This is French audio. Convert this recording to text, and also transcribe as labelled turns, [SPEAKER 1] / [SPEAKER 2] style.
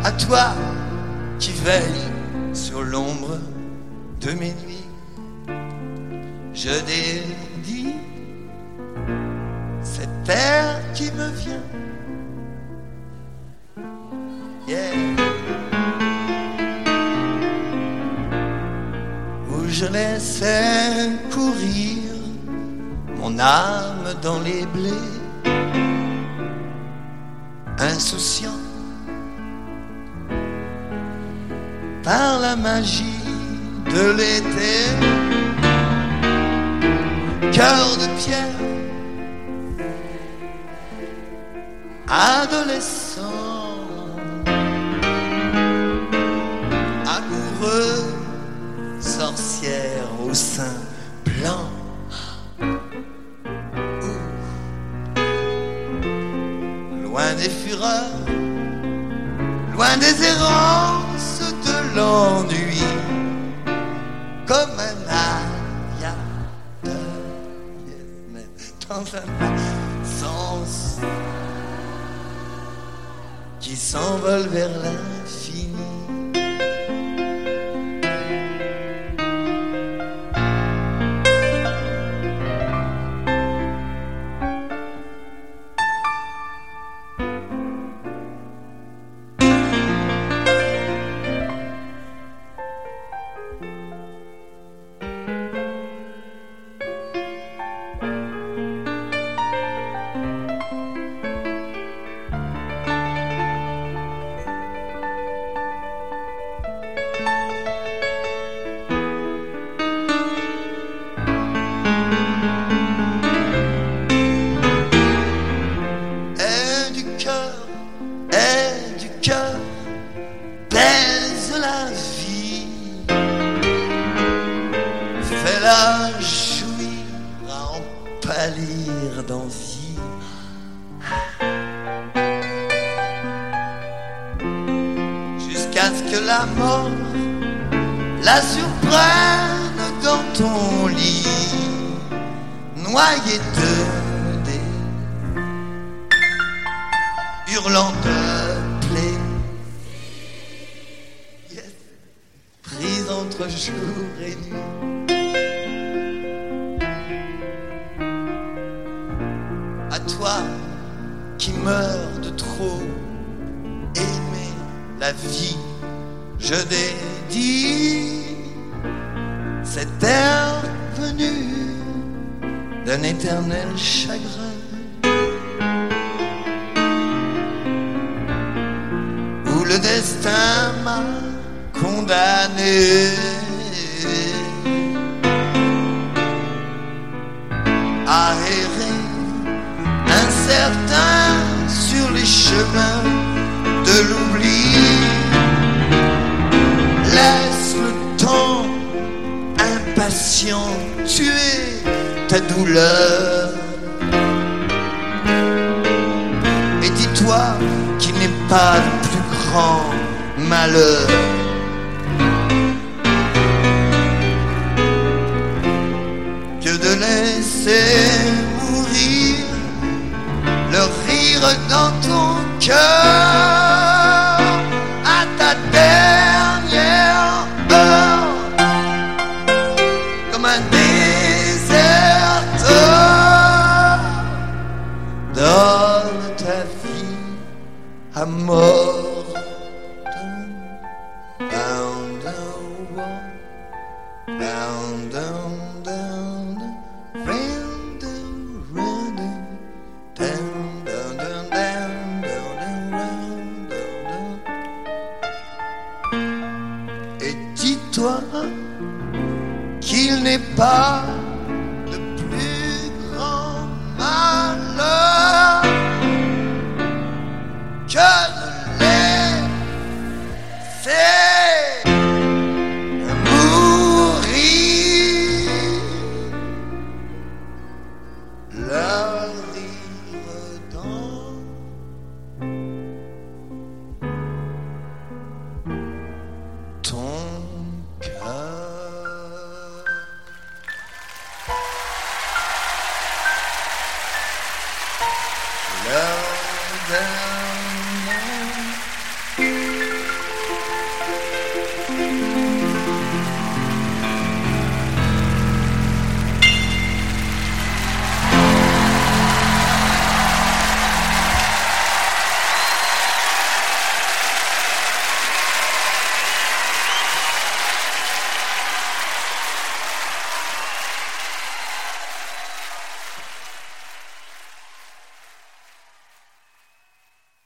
[SPEAKER 1] À toi qui veille sur l'ombre de mes nuits, je dédie cet air qui me vient. Yeah. Où je laissais courir mon âme dans les blés, insouciant par la magie de l'été. Cœur de pierre, adolescent, amoureux, sorcière au sein blanc. Loin des fureurs, loin des errances de l'ennui, comme un aviateur, dans un sens qui s'envole vers l'infini. Baise la vie, fais-la jouir à en pâlir d'envie. Jusqu'à ce que la mort la surprenne dans ton lit, noyé de dés, hurlant de plaie. Prise entre jour et nuit, à toi qui meurs de trop aimer la vie, je dédie cet air venu d'un éternel chagrin, où le destin m'a condamné à errer incertain sur les chemins de l'oubli. Laisse le temps impatient tuer ta douleur et dis-toi qu'il n'est pas le plus grand malheur que de laisser mourir le rire dans ton cœur à ta dernière heure, comme un déserteur. Donne ta vie à mort.